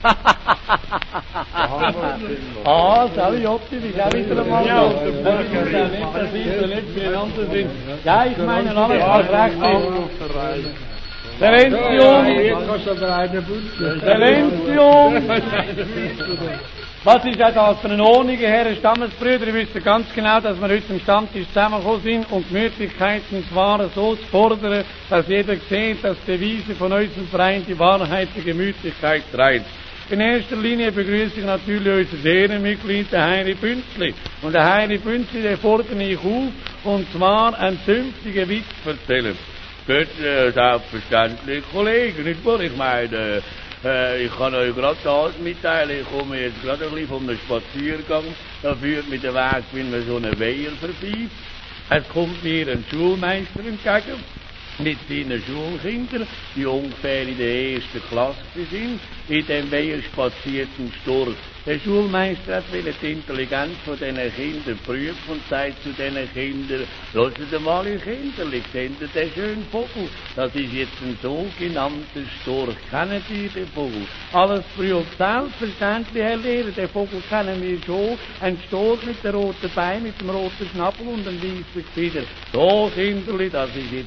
Ah, Sally Jotti, bist auch wieder einmal Ja, da. der Burger. Das ist ja nicht, dass ich so nicht beieinander sind. Ja, ich meine alles, was recht ist. Silenzium! Was ist auch das für eine Ordnung, Herr Stammesbrüder? Ihr wisst ganz genau, dass wir heute am Stammtisch zusammengekommen sind und Gemütlichkeiten zwar so zu fordern, dass jeder sieht, dass die Devise von unserem Verein die Wahrheit der Gemütlichkeit treibt. In erster Linie begrüße ich natürlich unser Ehrenmitglied, der Heini Bünzli. Und der Heini Bünzli, den fordere ich auf, und zwar einen zünftigen Witz erzählen. Gut, selbstverständlich, Kollegen, nicht wahr? Ich meine, ich kann euch gerade das mitteilen, ich komme jetzt gerade ein bisschen von einem Spaziergang, da führt mir der Weg wie so eine Weiher vorbei. Es kommt mir ein Schulmeister entgegen, mit seinen Schulkindern, die ungefähr in der ersten Klasse sind, in dem Weiher spaziert ein Storch. Der Schulmeister will die Intelligenz von diesen Kindern prüfen und sagt zu diesen Kindern, hört mal, ihr Kinderli, seht ihr den schönen Vogel? Das ist jetzt ein sogenannter Storch. Kennen Sie den Vogel? Alles prüft selbstverständlich, Herr Lehrer, den Vogel kennen wir schon. Ein Storch mit dem roten Bein, mit dem roten Schnabel und einem weißen Gefieder. So, Kinderli, das ist jetzt